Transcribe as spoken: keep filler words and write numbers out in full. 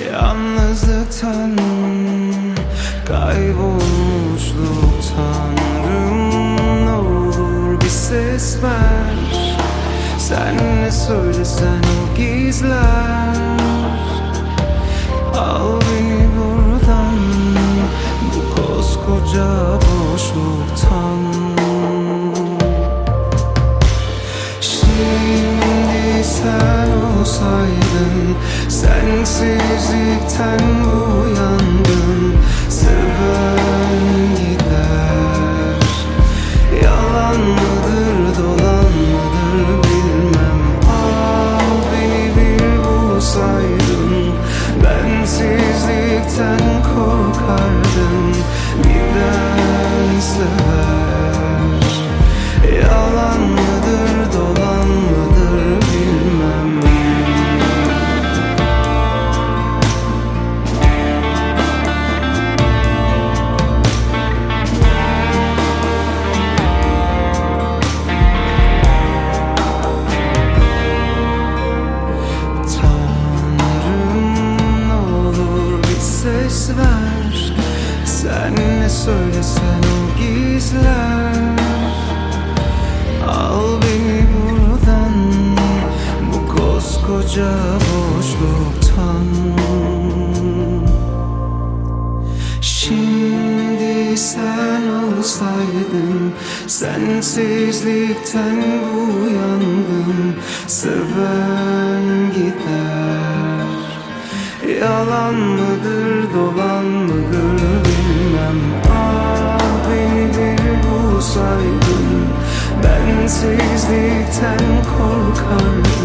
Yalnızlıktan, kaybolmuşluktan, ne olur bir ses ver. Sen ne söylesen o gizler. Al beni buradan, bu koskoca boşluktan. Şimdi sen olsaydın, sensizlikten uyandım. Seven gider, yalan mıdır dolan mıdır bilmem. Al beni bir bulsaydın, bensizlikten korkardım. Birden sever, yalan mıdır dolan mıdır bilmem. Ses ver, sen ne söylesen o gizler. Al beni buradan, bu koskoca boşluktan. Şimdi sen olsaydın, sensizlikten uyandım. Seven gider, yalan mıdır dolan mıdır bilmem. Ah beni bir bulsaydın, bensizlikten korkardım.